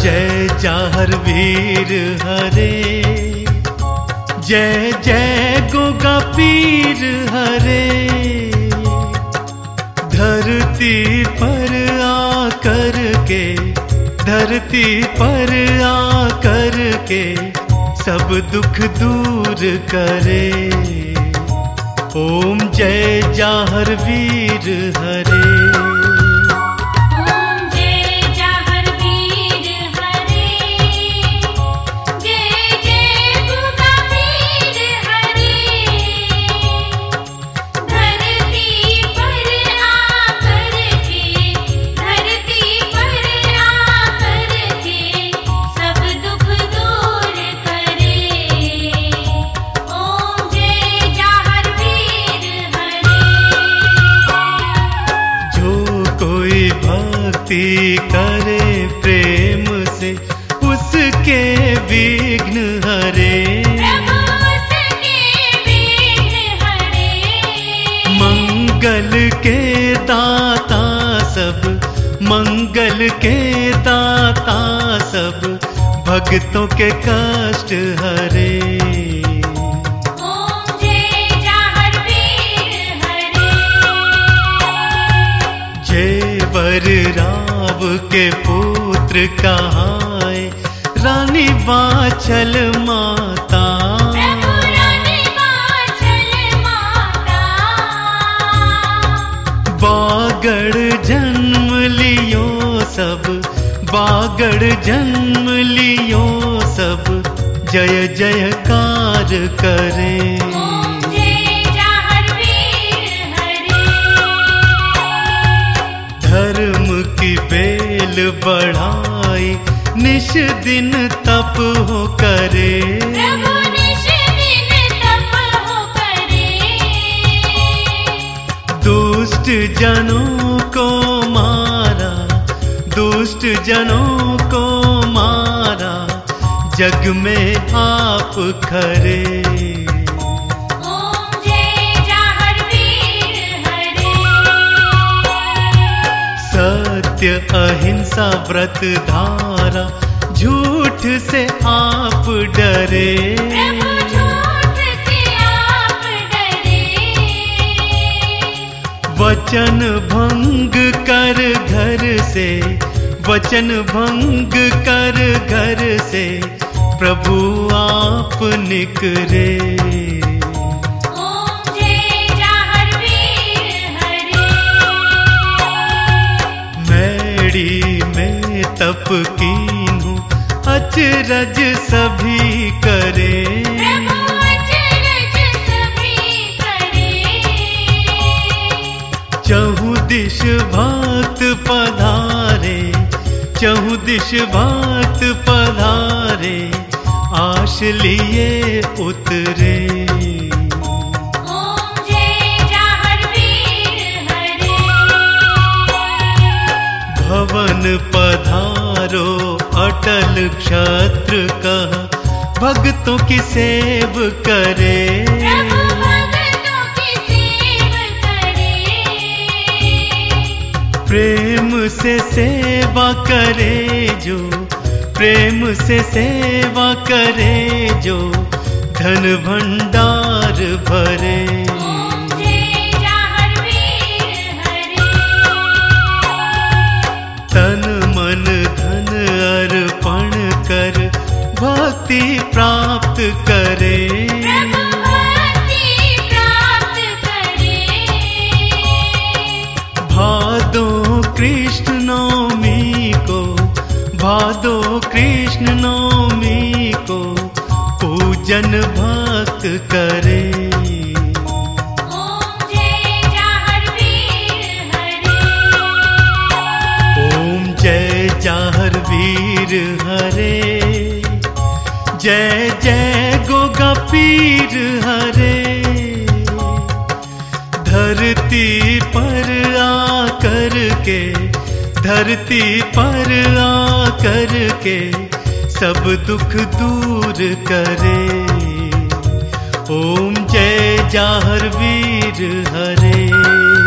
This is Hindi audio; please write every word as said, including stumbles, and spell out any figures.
जय जाहर वीर हरे, जय जय गोगा पीर हरे। धरती पर आकर के, धरती पर आकर के सब दुख दूर करे। ओम जय जाहर वीर हरे। भक्ति करे प्रेम से उसके विघ्न हरे। मंगल के दाता सब, मंगल के दाता सब भक्तों के कष्ट हरे। वर राव के पुत्र कहाए रानी वाचल माता। बागड़ जन्म लियो सब, बागड़ जन्म लियो सब जय जयकार करे। धर्म की बेल बढ़ाई निश दिन तप हो करे। निश दिन तप हो करे। दुष्ट जनों को मारा, दुष्ट जनों को मारा जग में आप खरे। सत्य अहिंसा व्रत धारा झूठ से आप डरे। झूठ से आप डरे। वचन भंग कर घर से, वचन भंग कर घर से प्रभु आप निकरे। में तप कीन्हू अचरज सभी करे। अचरज सभी करे। चहु दिश भक्त पधारे, चहु दिश भक्त पधारे आश लिए उतरे। भवन पधारो अटल क्षत्र कह भक्तों की सेव करे। भक्तों की सेव करे। प्रेम से सेवा करे जो, प्रेम से सेवा करे जो धन भंडार भरे। तन मन धन अर्पण कर भक्ति प्राप्त करे। भक्ति प्राप्त करे। भादो कृष्ण नवमी को, भादो कृष्ण नवमी को पूजन भक्त करे। जाहर वीर हरे, जय जय गोगा पीर हरे। धरती पर आकर के, धरती पर आकर के सब दुख दूर करे। ओम जय जाहर वीर हरे।